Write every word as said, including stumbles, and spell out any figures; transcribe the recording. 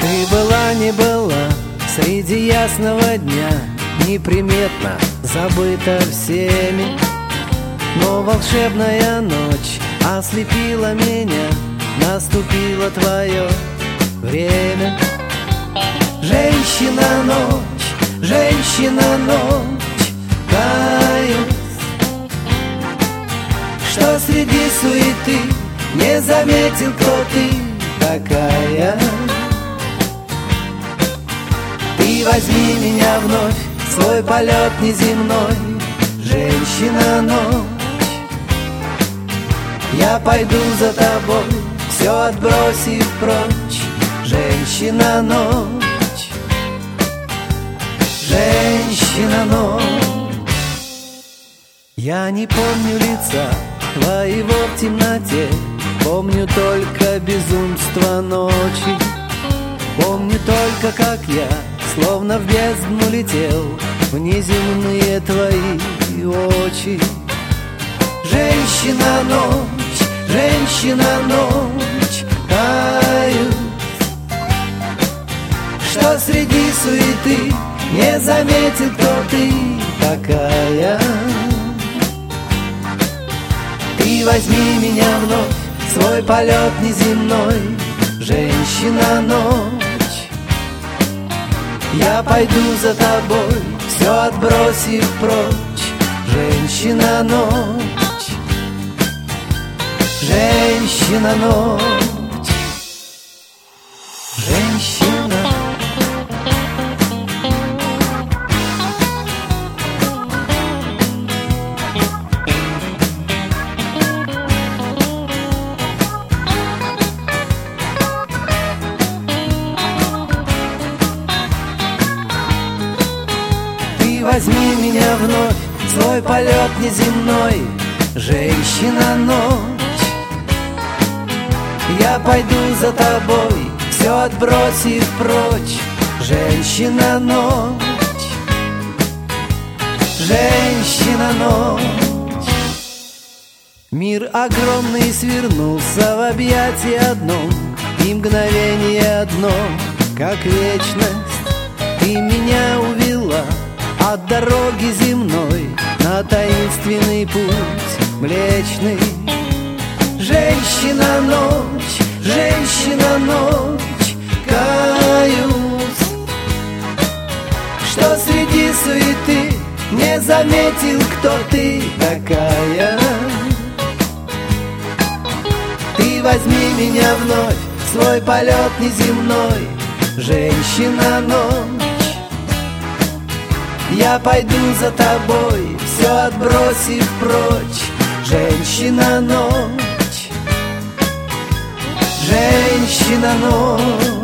Ты была, не была среди ясного дня, неприметно забыта всеми, но волшебная ночь ослепила меня, наступило твое время. Женщина-ночь, женщина-ночь, каюсь, что среди суеты не заметил, кто ты такая. Ты возьми меня вновь в свой полет неземной, женщина-ночь. Я пойду за тобой, все отбросив прочь, женщина-ночь. Женщина-ночь. Я не помню лица твоего в темноте, помню только безумство ночи. Помню только, как я словно в бездну летел в неземные твои очи. Женщина-ночь, женщина-ночь, каюсь, что среди суеты не заметил, кто ты такая. Ты возьми меня вновь в свой полет неземной, женщина-ночь. Я пойду за тобой, все отбросив прочь, женщина-ночь. Женщина-ночь. Женщина. Ты возьми меня вновь в свой полет неземной, женщина-ночь. Я пойду за тобой, все отбросив прочь, женщина-ночь. Женщина-ночь. Мир огромный свернулся в объятии одном, и мгновение одно, как вечность. Ты меня увела от дороги земной на таинственный путь млечный. Женщина-ночь, женщина-ночь, каюсь, что среди суеты не заметил, кто ты такая. Ты возьми меня вновь в свой полет неземной, женщина-ночь. Я пойду за тобой, все отбросив прочь, женщина-ночь. Женщина-ночь.